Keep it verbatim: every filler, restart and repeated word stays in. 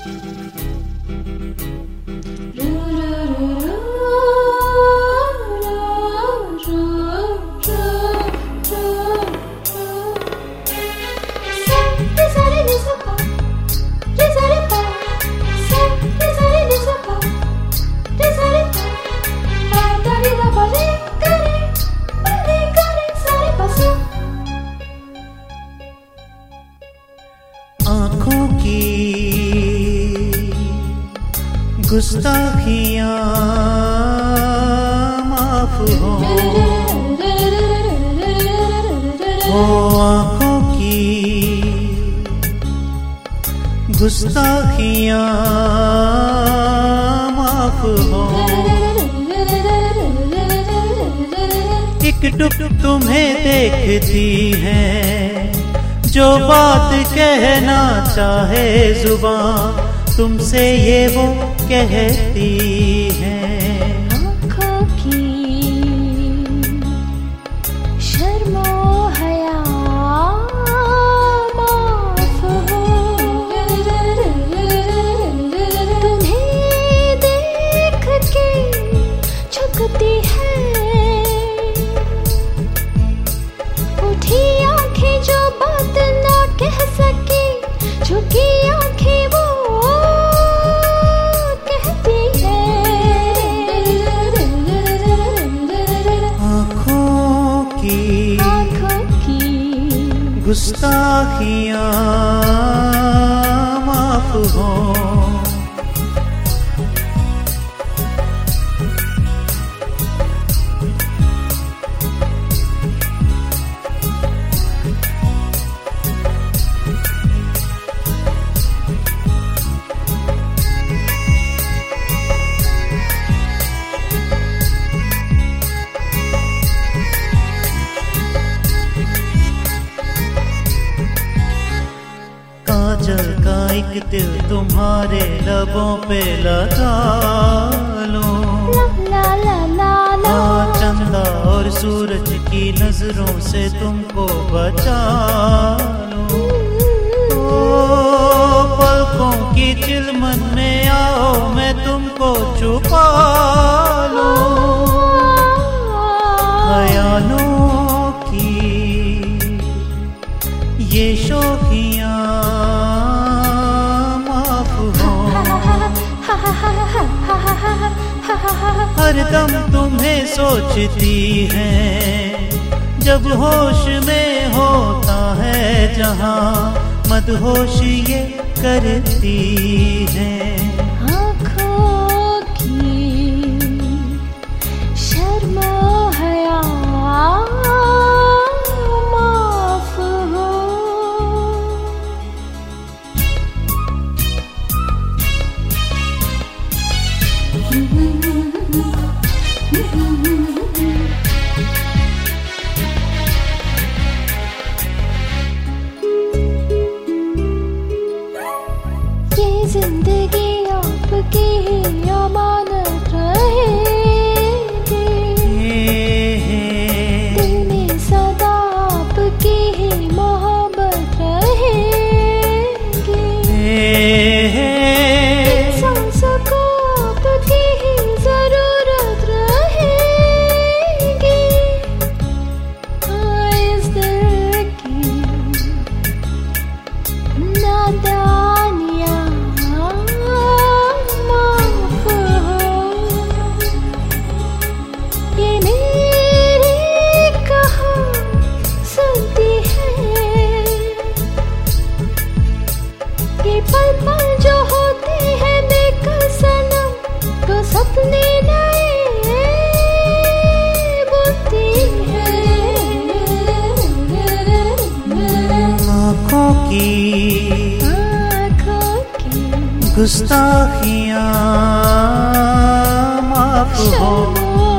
आँखों की गुस्ताखियाँ माफ हो, हो आँखों की गुस्ताखियाँ माफ हो। एक टुक तुम्हें देखती है, जो बात कहना चाहे जुबान, तुमसे ये वो कहती है। आँखों की शर्मो हया माफ हो, तुम्हें देख के झुकती है, उठी आंखें जो बात ना कह सकी, झुकी आंखें वो कहती है। आँखों की आँखों की गुस्ताखियाँ माफ हो। काजल का एक तिल तुम्हारे लबों पे लगा लो, ला ला ला ला, हाँ चंदा और सूरज की नजरों से तुमको बचा लो। ओ पलकों की चिलमन में आओ, मैं तुमको छुपा लूं। ख्यालों की ये शौकियाँ माफ हो, हर दम तुम्हें सोचती है, जब होश में होता है जहाँ, मदहोश ये करती है। आँखों की शर्मो हया माफ हो। ये जिंदगी आपकी ही अमानत रहेगी, दिल में सदा आपकी ही मोहब्बत रहेगी, सांसों को आपकी ही जरूरत रहेगी। हाँ, इस दिल की नादानियाँ माफ हो, ये मेरी कहाँ सुनती है, ये पल पल जो होते हैं बेकसम, तो सपने नए बुनती है। आँखों की आँखों की गुस्ताखियाँ माफ हो।